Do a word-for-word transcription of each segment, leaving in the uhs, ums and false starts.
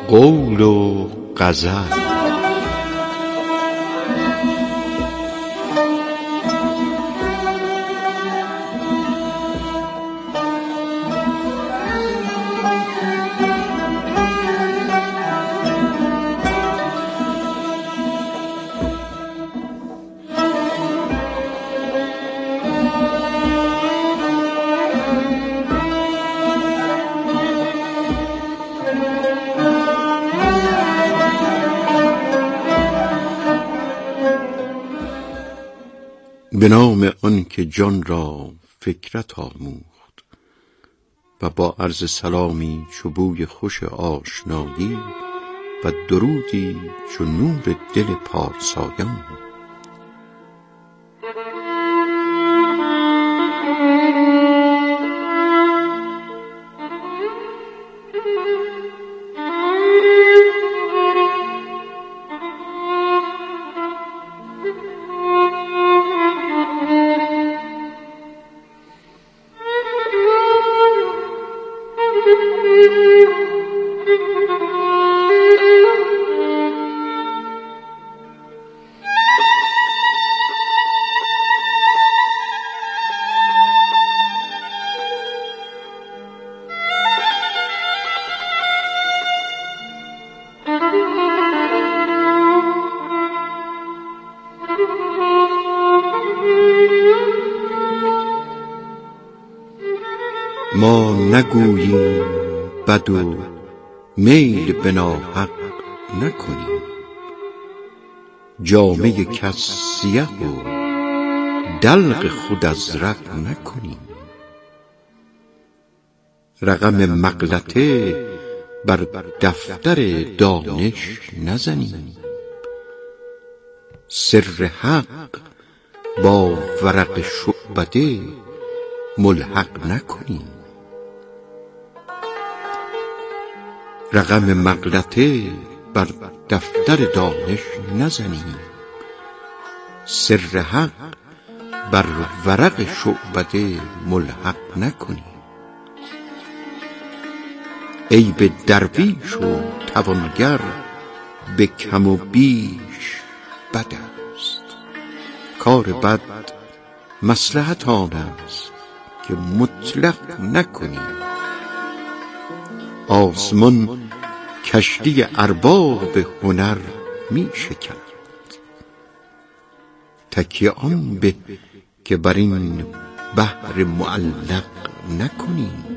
قول و غزل. به نام آن که جان را فکرت آموخت و با عرض سلامی چو بوی خوش آشنایی و درودی چو نور دل پارسایان. ما نگوییم بد و میل به ناحق نکنیم، جامه کس سیه و دلق خود ازرق نکنیم. رقم مغلطه بر دفتر دانش نزنیم، سر حق با ورق شعبده ملحق نکنیم. رقم مغلطه بر دفتر دانش نزنیم، سر حق بر ورق شعبده ملحق نکنیم. عیب درویش و توانگر به کم و بیش بد است، کار بد مصلحت آن است که مطلق نکنیم. آسمان کشتی ارباب هنر می شکند، تکیه آن به که بر این بحر معلق نکنیم.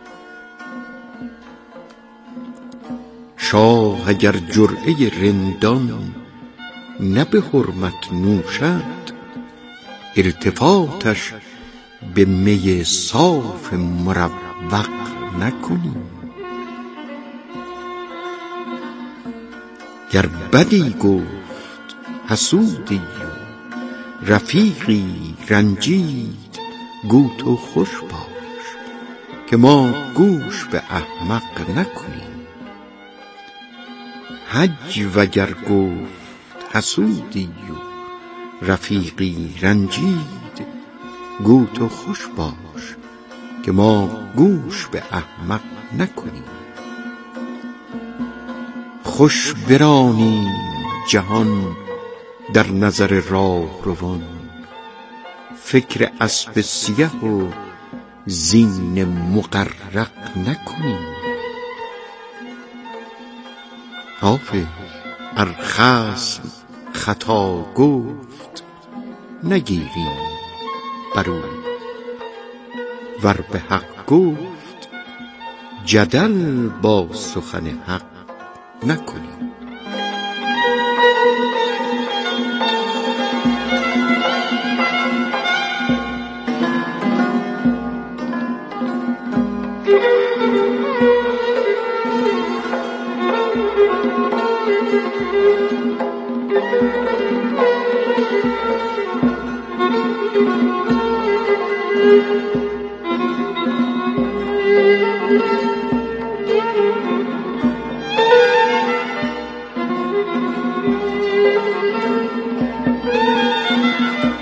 شاه اگر جرعه رندان نه به حرمت نوشد، التفاتش به می صاف مروق نکنیم. گر بدی گفت حسودی و رفیقی رنجید، گو تو خوش باش که ما گوش به احمق نکنیم. حج وگر گفت حسودی و رفیقی رنجید، گو تو خوش باش که ما گوش به احمق نکنیم. خوش برانیم جهان در نظر راهروان، فکر اسب سیه و زین مغرق نکنیم. حافظ ار خصم خطا گفت نگیریم برو، ور به حق گفت جدل با سخن حق نکنیم.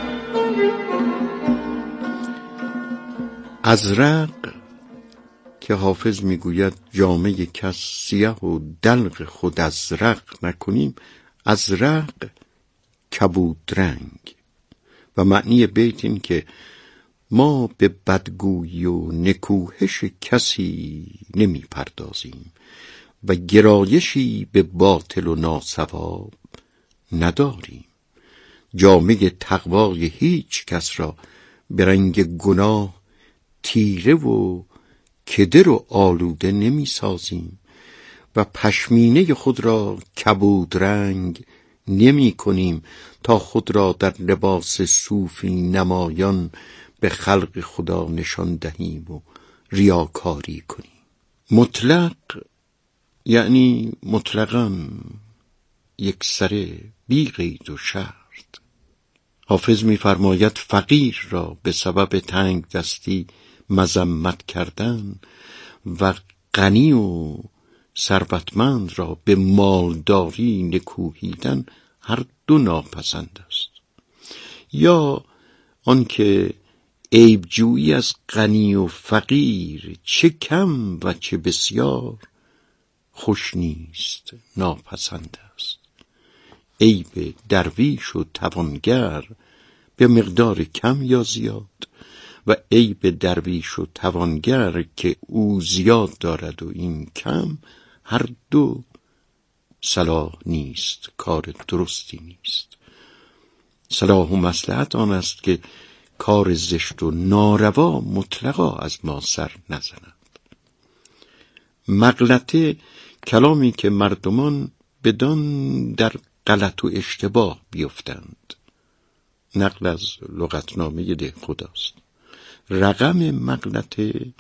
ازرق که حافظ میگوید جامه کس سیاه و دلق خود از رق نکنیم، از رق کبود رنگ. و معنی بیت این که ما به بدگویی و نکوهش کسی نمی پردازیم و گرایشی به باطل و ناصواب نداریم. جامه تقوای هیچ کس را به رنگ گناه تیره و کدر و آلوده نمی سازیم و پشمینه خود را کبود رنگ نمی کنیم تا خود را در لباس صوفی نمایان به خلق خدا نشان دهیم و ریاکاری کنیم. مطلق یعنی مطلقاً یکسره، بی قید و شرط. حافظ می‌فرماید فقیر را به سبب تنگ دستی مذمت کردن و غنی و ثروتمند را به مالداری نکوهیدن هر دو ناپسند است. یا آنکه عیبجویی از غنی و فقیر چه کم و چه بسیار خوش نیست، ناپسند است. عیب درویش و توانگر به مقدار کم یا زیاد و عیب درویش و توانگر که او زیاد دارد و این کم، هر دو صلاح نیست، کار درستی نیست. صلاح و مصلحت آن است که کار زشت و ناروا مطلقا از ما سر نزند. مغلطه کلامی که مردمان بدان در غلط و اشتباه بیفتند. نقل از لغتنامه دهخداست. رقم مغلطه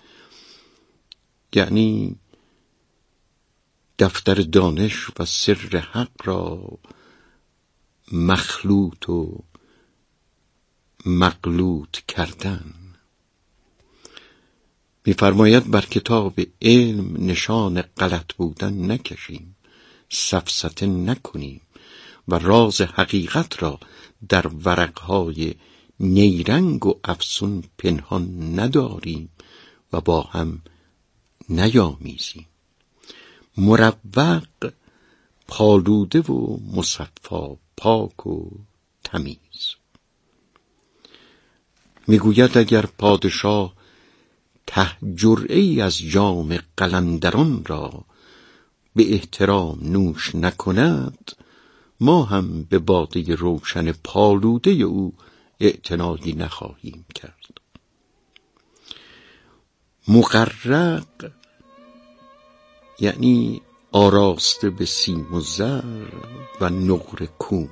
یعنی دفتر دانش و سر حق را مخلوط و مغلوط کردن. می‌فرماید بر کتاب علم نشان غلط بودن نکشیم، سفسطه نکنیم و راز حقیقت را در ورقهای نیرنگ و افسون پنهان نداریم و با هم نیامیزیم. مروق پالوده و مصفا، پاک و تمیز. میگوید اگر پادشاه ته جرعه‌ای از جام قلندران را به احترام نوش نکند، ما هم به باده روشن پالوده او اعتنایی نخواهیم کرد. مغرق یعنی آراسته به سیم و زر و نقره کوب.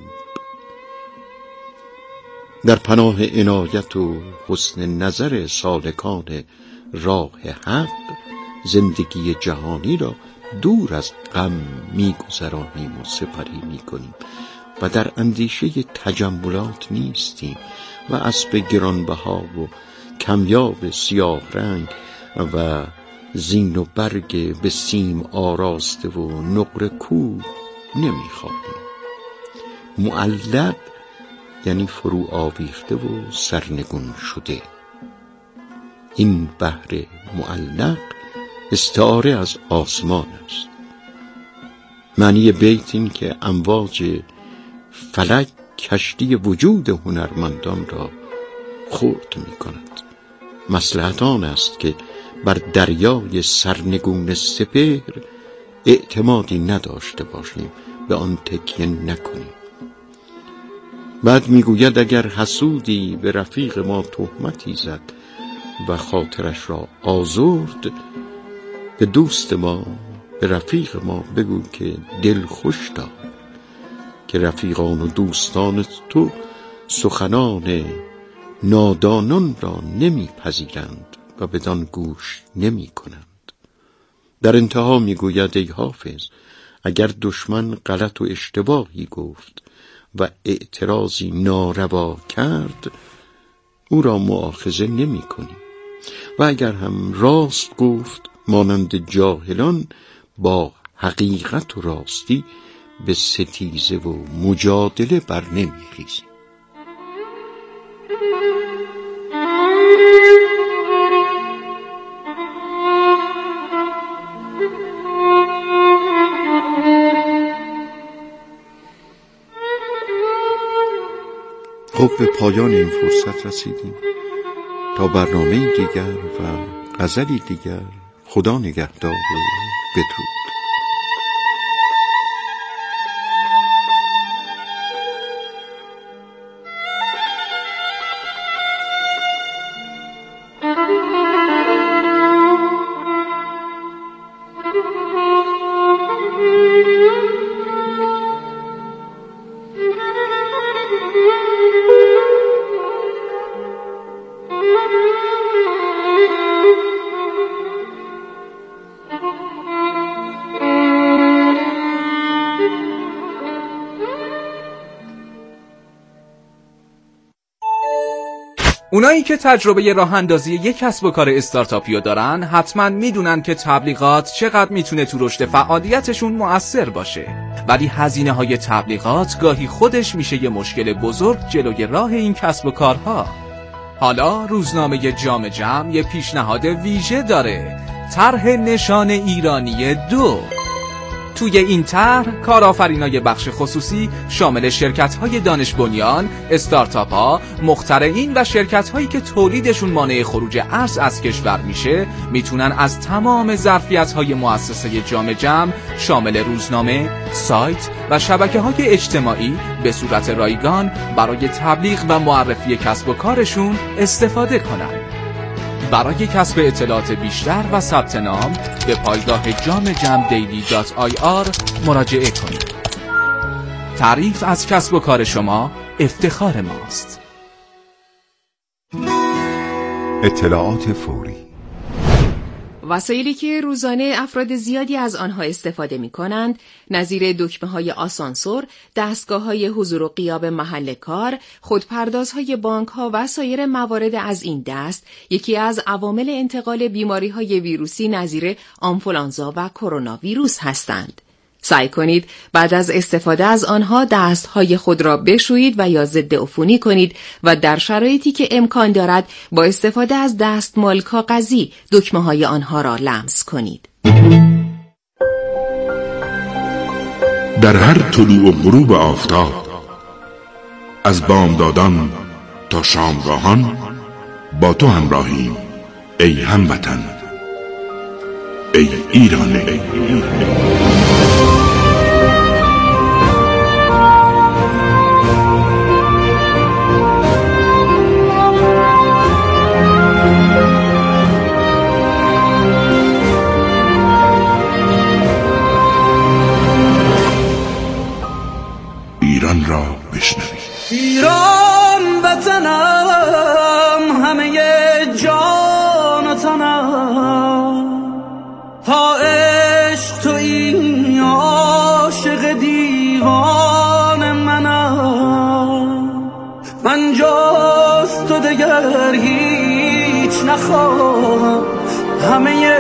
در پناه عنایت و حسن نظر سالکان راه حق زندگی جهانی را دور از غم می‌گذرانیم و سپری می‌کنیم و در اندیشه تجملات نیستیم و اسب گرانبها و کمیاب سیاه رنگ و زین و برگ به سیم آراسته و نقره کوب نمی‌خواهیم. معلق یعنی فرو آویخته و سرنگون شده. این بحر معلق استعاره از آسمان است. معنی بیت این که امواج فلک کشتی وجود هنرمندان را خرد می کند. مصلحت آن است که بر دریای سرنگون سپهر اعتمادی نداشته باشیم، به آن تکیه نکنیم. بعد میگوید اگر حسودی به رفیق ما تهمتی زد و خاطرش را آزرد، به دوست ما، به رفیق ما بگو که دل خوش دار که رفیقان و دوستان تو سخنان نادانان را نمیپذیرند و بدان گوش نمی کنند. در انتها میگوید ای حافظ اگر دشمن غلط و اشتباهی گفت و اعتراضی ناروا کرد، او را مؤاخذه نمی کنیم و اگر هم راست گفت مانند جاهلان با حقیقت و راستی به ستیزه و مجادله بر نمی خیزیم. به پایان این فرصت رسیدیم. تا برنامه دیگر و غزلی دیگر، خدا نگهدار و بدرود. اونایی که تجربه راه اندازی یک کسب و کار استارتاپیو دارن حتما میدونن که تبلیغات چقدر میتونه تو رشد فعالیتشون مؤثر باشه، ولی هزینه های تبلیغات گاهی خودش میشه یه مشکل بزرگ جلوی راه این کسب و کارها. حالا روزنامه جام جم یه پیشنهاد ویژه داره، طرح نشان ایرانی دو. توی این طرح کارآفرینای بخش خصوصی شامل شرکت‌های دانش بنیان، استارتاپ‌ها، مخترعین و شرکت‌هایی که تولیدشون مانع خروج ارز از کشور میشه میتونن از تمام ظرفیت‌های مؤسسه جام جم شامل روزنامه، سایت و شبکه‌های اجتماعی به صورت رایگان برای تبلیغ و معرفی کسب و کارشون استفاده کنن. برای کسب اطلاعات بیشتر و ثبت نام به پایگاه جام جم دیلی دات آی آر مراجعه کنید. تعریف از کسب و کار شما افتخار ماست. اطلاعات فوری، وسایلی که روزانه افراد زیادی از آنها استفاده می کنند، نظیر دکمه های آسانسور، دستگاه های حضور و غیاب محل کار، خودپردازهای بانک ها و سایر موارد از این دست، یکی از عوامل انتقال بیماری های ویروسی نظیر آنفولانزا و کرونا ویروس هستند. سعی کنید بعد از استفاده از آنها دستهای خود را بشویید و یا ضد عفونی کنید و در شرایطی که امکان دارد با استفاده از دستمال کاغذی دکمه های آنها را لمس کنید. در هر طلوع و غروب آفتاب، از بامدادان تا شامگاهان با تو همراهیم ای هموطن، ای ایران، ای ایران. ایران را بشنوید. ایران وطنم، همه جان و تنم، تا عشق تو این عاشق دیوان منم. من جز تو دگر هیچ نخواهم، همه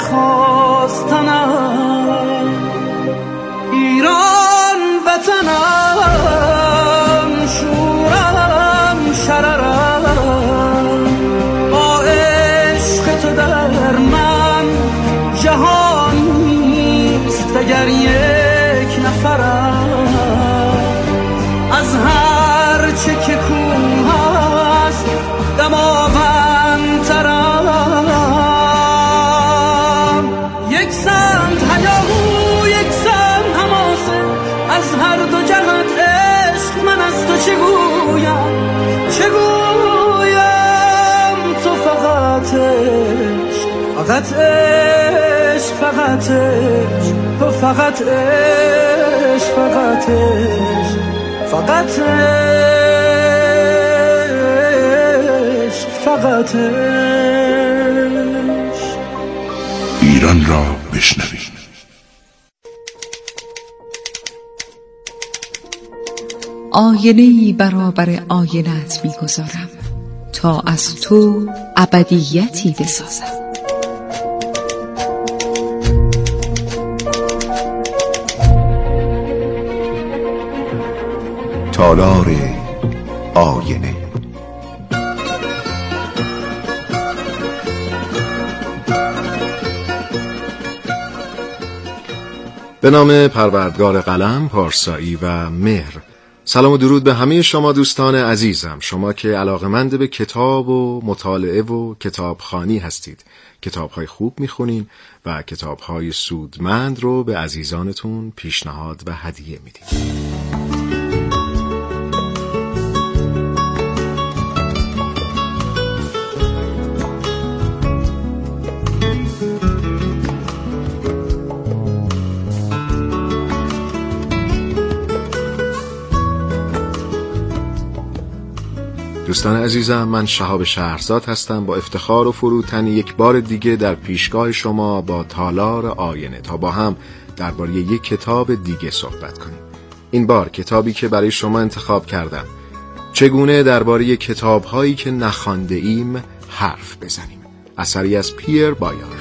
خواستنم. ایران وطنم، شورم شررم، با عشق تو در من جهان نیست دگر یک نفرم. از هر چه که کوه هست دماوندترم. یک سمت هیاهو، یک سمت حماسه، از هر دو جهت عشق من از تو چه گویم، چه گویم. تو فقط عشق، فقط عشق، فقط عشق، تو فقط عشق، فقط عشق، فقط عشق، فقط عشق. ایران را بشنوید. آینه‌ای برابر آینه‌ات می‌گذارم تا از تو ابدیتی بسازم. تالار آینه. به نام پروردگار قلم، پارسایی و مهر. سلام و درود به همه شما دوستان عزیزم، شما که علاقه‌مند به کتاب و مطالعه و کتابخوانی هستید، کتاب‌های خوب می‌خونین و کتاب‌های سودمند رو به عزیزانتون پیشنهاد و هدیه میدید. دوستان عزیزم، من شهاب شهرزاد هستم، با افتخار و فروتنی یک بار دیگه در پیشگاه شما با تالار آینه تا با هم درباره یک کتاب دیگه صحبت کنیم. این بار کتابی که برای شما انتخاب کردم، چگونه درباره کتاب‌هایی که نخوانده ایم حرف بزنیم، اثری از پیر بایار.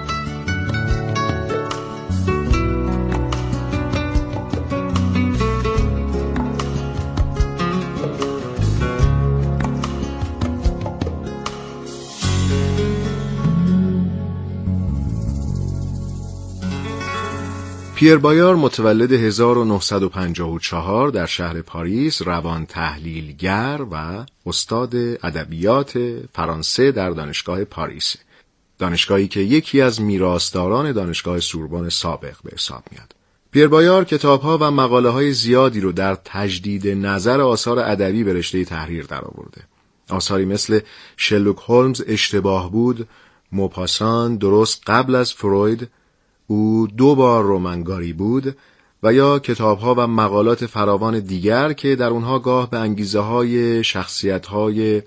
پیر بایار متولد هزار و نهصد و پنجاه و چهار در شهر پاریس، روان تحلیلگر و استاد ادبیات فرانسه در دانشگاه پاریس، دانشگاهی که یکی از میراثداران دانشگاه سوربن سابق به حساب میاد. پیر بایار کتاب‌ها و مقاله‌های زیادی رو در تجدید نظر آثار ادبی به رشته تحریر درآورده. آثاری مثل شرلوک هولمز اشتباه بود، موپاسان درست قبل از فروید، او دو بار رومنگاری بود و یا کتاب‌ها و مقالات فراوان دیگر که در اونها گاه به انگیزه‌های شخصیت‌های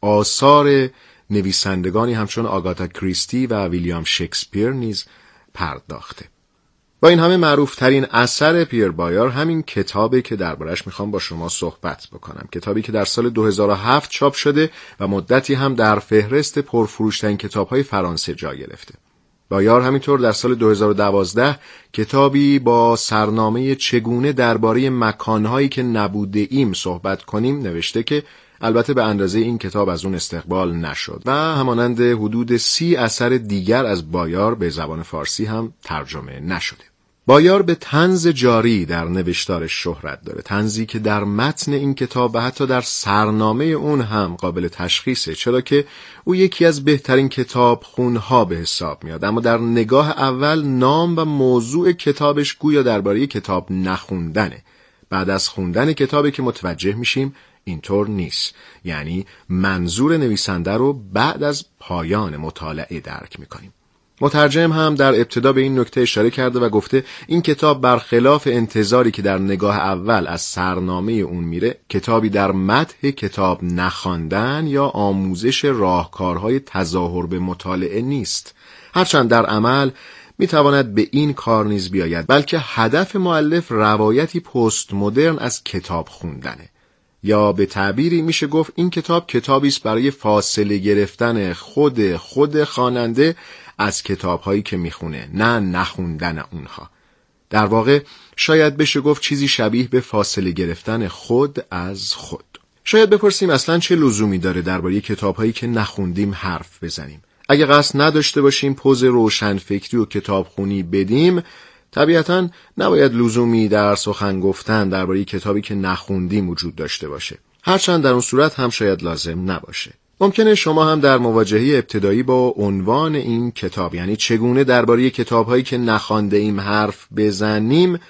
آثار نویسندگانی همچون آگاتا کریستی و ویلیام شکسپیر نیز پرداخته. با این همه معروف‌ترین اثر پیر بایار همین کتابی که دربارش میخوام با شما صحبت بکنم، کتابی که در سال دو هزار و هفت چاپ شده و مدتی هم در فهرست پرفروش‌ترین کتاب‌های فرانسه جا گرفته. بایار همینطور در سال دو هزار و دوازده کتابی با سرنامه چگونه درباره مکانهایی که نبوده ایم صحبت کنیم نوشته که البته به اندازه این کتاب از اون استقبال نشد و همانند حدود سی اثر دیگر از بایار به زبان فارسی هم ترجمه نشده. بایار به طنز جاری در نوشتارش شهرت داره، طنزی که در متن این کتاب و حتی در سرنامه اون هم قابل تشخیصه، چرا که او یکی از بهترین کتاب خونها به حساب میاد، اما در نگاه اول نام و موضوع کتابش گویا درباره کتاب نخوندنه. بعد از خوندن کتابی که متوجه میشیم اینطور نیست، یعنی منظور نویسنده رو بعد از پایان مطالعه درک میکنیم. مترجم هم در ابتدا به این نکته اشاره کرده و گفته این کتاب برخلاف انتظاری که در نگاه اول از سرنامه اون میره، کتابی در مدح کتاب نخواندن یا آموزش راهکارهای تظاهر به مطالعه نیست، هرچند در عمل میتواند به این کار نیز بیاید، بلکه هدف مؤلف روایتی پست مدرن از کتاب خوندنه، یا به تعبیری میشه گفت این کتاب کتابی است برای فاصله گرفتن خود خود خواننده از کتاب‌هایی که میخونه، نه نخوندن اونها. در واقع شاید بشه گفت چیزی شبیه به فاصله گرفتن خود از خود. شاید بپرسیم اصلاً چه لزومی داره درباره کتاب‌هایی که نخوندیم حرف بزنیم؟ اگه قصد نداشته باشیم پوز روشنفکری و کتابخونی بدیم، طبیعتاً نباید لزومی در سخن گفتن درباره کتابی که نخوندیم وجود داشته باشه. هرچند در اون صورت هم شاید لازم نباشه. ممکنه شما هم در مواجهه ابتدایی با عنوان این کتاب، یعنی چگونه درباره کتاب‌هایی که نخوانده ایم حرف بزنیم،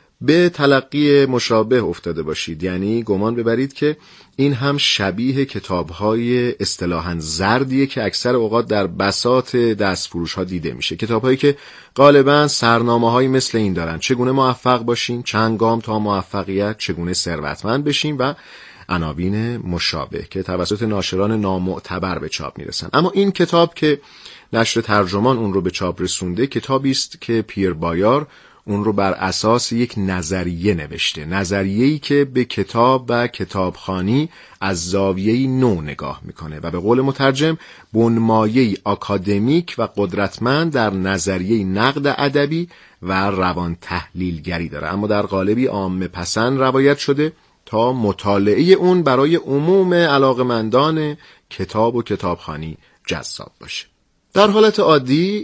به تلقی مشابه افتاده باشید، یعنی گمان ببرید که این هم شبیه کتاب‌های اصطلاحاً زردیه که اکثر اوقات در بساط دستفروش‌ها دیده میشه، کتاب‌هایی که غالباً سرنامه‌هایی مثل این دارن: چگونه موفق باشیم، چند گام تا موفقیت، چگونه ثروتمند بشیم و عناوین مشابه که توسط ناشران نامعتبر به چاپ میرسن. اما این کتاب که نشر ترجمان اون رو به چاپ رسونده، کتابی است که پیر بایار اون رو بر اساس یک نظریه نوشته، نظریه‌ای که به کتاب و کتابخوانی از زاویه‌ای نو نگاه میکنه و به قول مترجم بنمایه‌ای آکادمیک و قدرتمند در نظریه نقد ادبی و روان تحلیلگری داره، اما در قالبی عامه پسند روایت شده تا مطالعه اون برای عموم علاقمندان کتاب و کتابخوانی جذاب باشه. در حالت عادی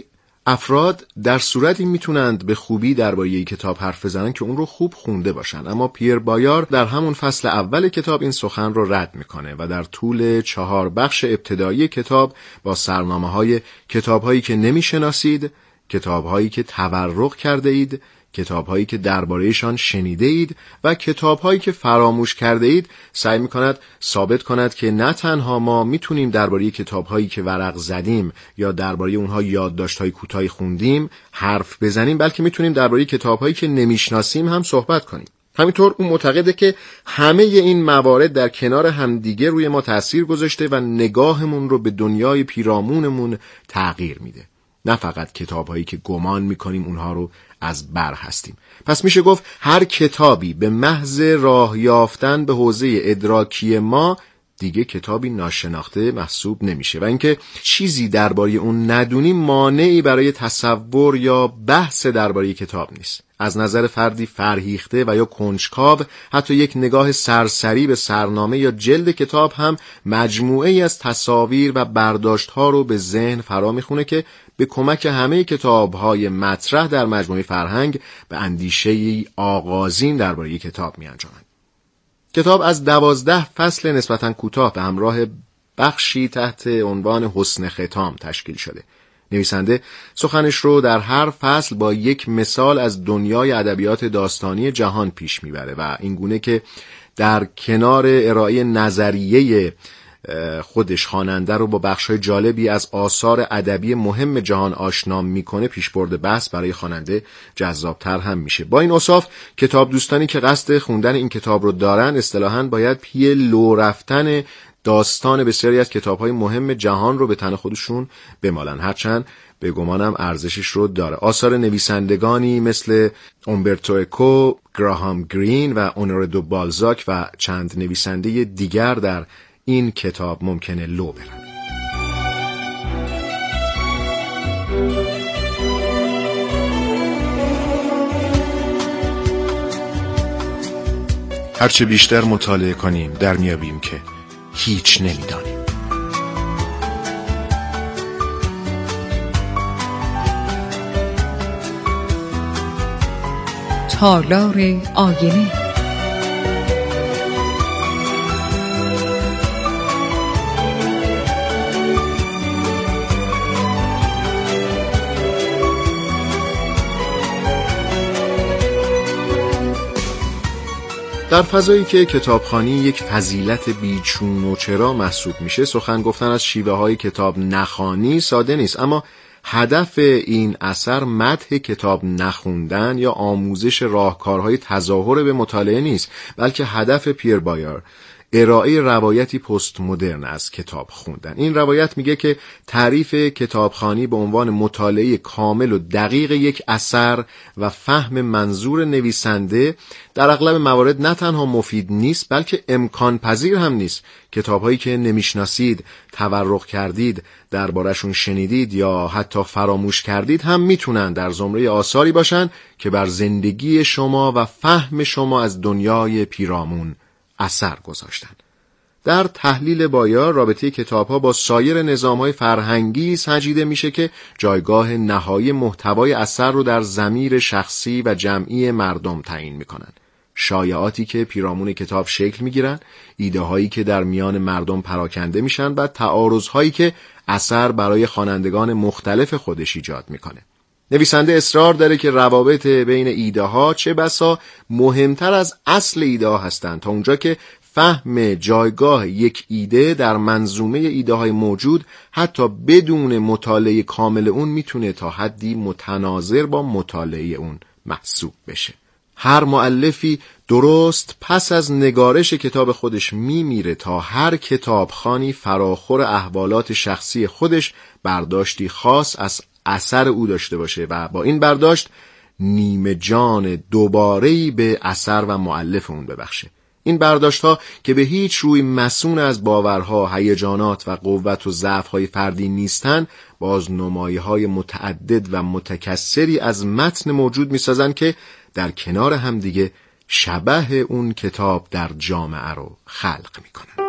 افراد در صورتی میتونند به خوبی درباره یک کتاب حرف بزنن که اون رو خوب خونده باشن، اما پیر بایار در همون فصل اول کتاب این سخن رو رد میکنه و در طول چهار بخش ابتدایی کتاب با سرنامه‌های کتاب‌هایی که نمیشناسید، کتاب‌هایی که تورق کرده اید، کتاب‌هایی که درباره‌شان شنیده اید و کتاب‌هایی که فراموش کرده اید سعی می‌کند ثابت کند که نه تنها ما می‌تونیم درباره کتاب‌هایی که ورق زدیم یا درباره اونها یادداشت‌های کوتاهی خوندیم حرف بزنیم، بلکه می‌تونیم درباره کتاب‌هایی که نمی‌شناسیم هم صحبت کنیم. همینطور اون معتقده که همه این موارد در کنار همدیگه روی ما تأثیر گذاشته و نگاهمون رو به دنیای پیرامونمون تغییر میده. نه فقط کتاب‌هایی که گمان می‌کنیم اونها رو از بر هستیم. پس میشه گفت هر کتابی به محض راه یافتن به حوزه ادراکی ما دیگه کتابی ناشناخته محسوب نمیشه و اینکه چیزی درباره اون ندونیم مانعی برای تصور یا بحث درباره کتاب نیست. از نظر فردی فرهیخته و یا کنجکاو حتی یک نگاه سرسری به سرنامه یا جلد کتاب هم مجموعه ای از تصاویر و برداشت‌ها رو به ذهن فرا میخونه که به کمک همه کتاب‌های مطرح در مجموعه فرهنگ به اندیشه‌ای آغازین درباره یک کتاب می‌انجامد. کتاب از دوازده فصل نسبتاً کوتاه به همراه بخشی تحت عنوان حسن ختام تشکیل شده. نویسنده سخنش رو در هر فصل با یک مثال از دنیای ادبیات داستانی جهان پیش میبره و این گونه که در کنار ارائه نظریه خودش خواننده رو با بخش‌های جالبی از آثار ادبی مهم جهان آشنا میکنه، پیشبرد بحث برای خواننده جذابتر هم میشه. با این اوصاف کتاب دوستانی که قصد خوندن این کتاب رو دارن اصطلاحاً باید پی لو رفتن داستان بسیاری از کتاب‌های مهم جهان رو به تن خودشون بمالن، هرچند به گمانم ارزشش رو داره. آثار نویسندگانی مثل اومبرتو اکو، گراهام گرین و اونور دو بالزاک و چند نویسنده دیگر در این کتاب ممکنه لو برن. هرچه بیشتر مطالعه کنیم در میابیم که هیچ نمیدانیم. تالار آینه. در فضایی که کتابخوانی یک فضیلت بیچون و چرا محسوب میشه، سخن گفتن از شیوه های کتاب نخوانی ساده نیست، اما هدف این اثر مدح کتاب نخوندن یا آموزش راهکارهای تظاهر به مطالعه نیست، بلکه هدف پیر بایار ارائه روایتی پست مدرن از کتاب خوندن. این روایت میگه که تعریف کتابخوانی به عنوان مطالعه کامل و دقیق یک اثر و فهم منظور نویسنده در اغلب موارد نه تنها مفید نیست بلکه امکان پذیر هم نیست. کتاب‌هایی که نمیشناسید، تورق کردید، دربارشون شنیدید یا حتی فراموش کردید هم میتونن در زمره آثاری باشن که بر زندگی شما و فهم شما از دنیای پیرامون اثر گذاشتن. در تحلیل بایار رابطه کتاب‌ها با سایر نظام‌های فرهنگی سنجیده میشه که جایگاه نهایی محتوای اثر رو در ضمیر شخصی و جمعی مردم تعیین میکنن. شایعاتی که پیرامون کتاب شکل میگیرن، ایده‌هایی که در میان مردم پراکنده میشن و تعارض‌هایی که اثر برای خوانندگان مختلف خودش ایجاد میکنه. نویسنده اصرار داره که روابط بین ایده ها چه بسا مهمتر از اصل ایده ها هستند، تا اونجا که فهم جایگاه یک ایده در منظومه ایده های موجود حتی بدون مطالعه کامل اون میتونه تا حدی متناظر با مطالعه اون محسوب بشه. هر مؤلفی درست پس از نگارش کتاب خودش میمیره تا هر کتابخوانی فراخور احوالات شخصی خودش برداشتی خاص از اثر او داشته باشه و با این برداشت نیمه جان دوباره‌ای به اثر و مؤلف اون ببخشه. این برداشت‌ها که به هیچ روی مسئول از باورها، هیجانات و قوت و ضعف‌های فردی نیستن، باز نمایه‌های متعدد و متکثری از متن موجود می‌سازن که در کنار هم دیگه شبح اون کتاب در جامعه رو خلق می‌کنن.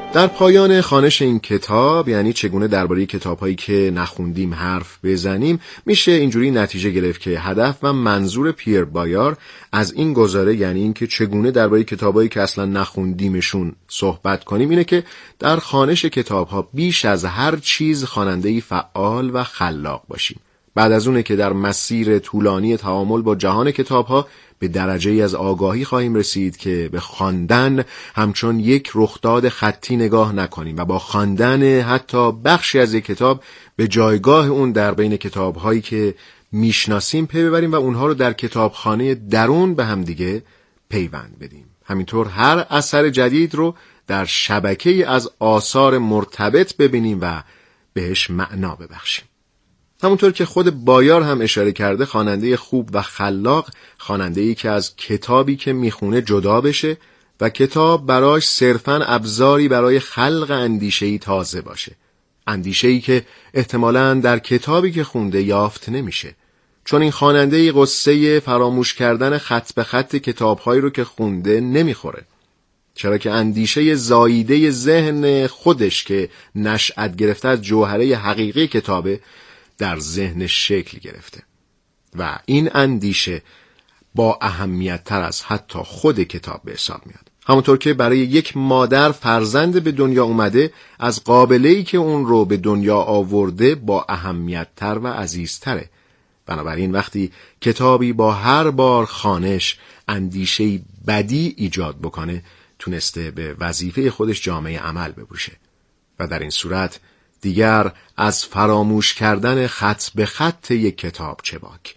در پایان خوانش این کتاب، یعنی چگونه درباره کتاب‌هایی که نخوندیم حرف بزنیم، میشه اینجوری نتیجه گرفت که هدف و منظور پیر بایار از این گزاره، یعنی این که چگونه درباره کتاب‌هایی که اصلا نخوندیمشون صحبت کنیم، اینه که در خوانش کتاب‌ها بیش از هر چیز خواننده‌ای فعال و خلاق باشیم. بعد از اونه که در مسیر طولانی تعامل با جهان کتاب‌ها به درجه‌ای از آگاهی خواهیم رسید که به خواندن همچون یک رخداد خطی نگاه نکنیم و با خواندن حتی بخشی از یک کتاب به جایگاه اون در بین کتاب‌هایی که میشناسیم پی ببریم و اونها رو در کتابخانه درون به هم دیگه پیوند بدیم. همینطور هر اثر جدید رو در شبکه‌ای از آثار مرتبط ببینیم و بهش معنا ببخشیم. همونطور که خود بایار هم اشاره کرده، خواننده خوب و خلاق خواننده‌ای که از کتابی که میخونه جدا بشه و کتاب براش صرفاً ابزاری برای خلق اندیشه‌ای تازه باشه، اندیشه‌ای که احتمالاً در کتابی که خونده یافت نمیشه، چون این خواننده‌ای قصه فراموش کردن خط به خط کتاب‌هایی رو که خونده نمیخوره، چرا که اندیشه زاییده ذهن خودش که نشأت گرفته از جوهره حقیقی کتابه در ذهن شکل گرفته و این اندیشه با اهمیت تر از حتی خود کتاب به حساب میاد. همونطور که برای یک مادر فرزند به دنیا اومده از قابله‌ای که اون رو به دنیا آورده با اهمیت تر و عزیزتره. بنابراین وقتی کتابی با هر بار خوانش اندیشه‌ای بدی ایجاد بکنه، تونسته به وظیفه خودش جامعه عمل بپوشه و در این صورت دیگر از فراموش کردن خط به خط یک کتاب چه باک.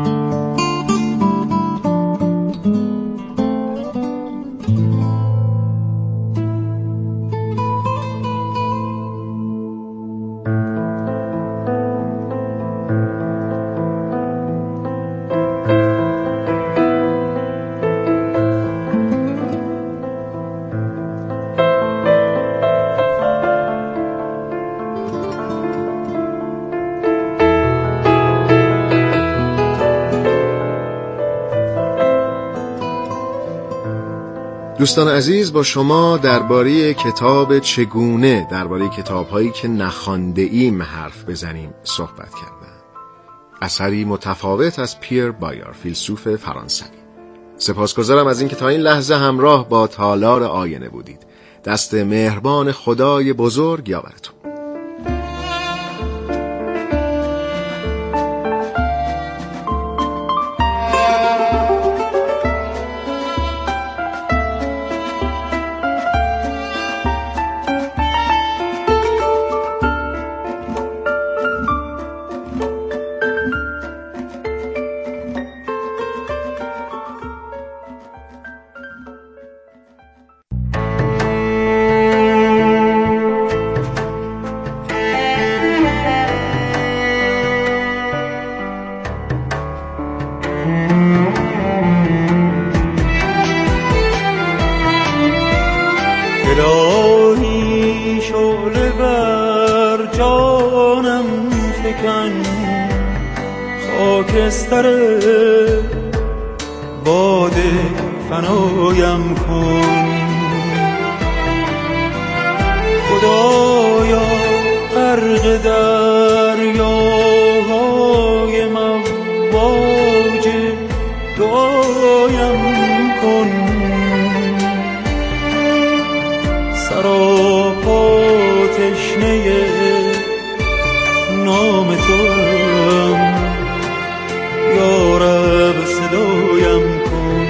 دوستان عزیز، با شما درباره کتاب چگونه درباره کتاب‌هایی که نخوانده ایم حرف بزنیم صحبت کردم. اثری متفاوت از پیر بایار، فیلسوف فرانسوی. سپاسگزارم از اینکه تا این لحظه همراه با تالار آینه بودید. دست مهربان خدای بزرگ یاورتون. الهی شعله بر جانم فکن، خاکستر باد فنایم کن. خدایا غرق دریاهای مواج دعایم کن. سراپا تشنه نام توام، یا رب صدایم کن.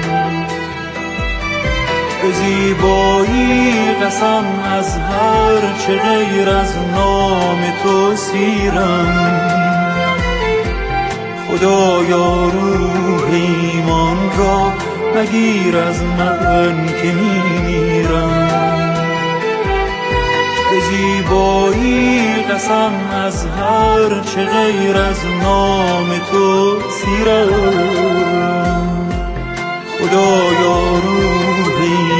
به زیبایی قسم از هر چه غیر از نام تو سیرم. خدایا روح ایمان را مگیر از من که میمیرم. به زیبایی قسم از هر چه غیر از نام تو سیرم. خدایا روحی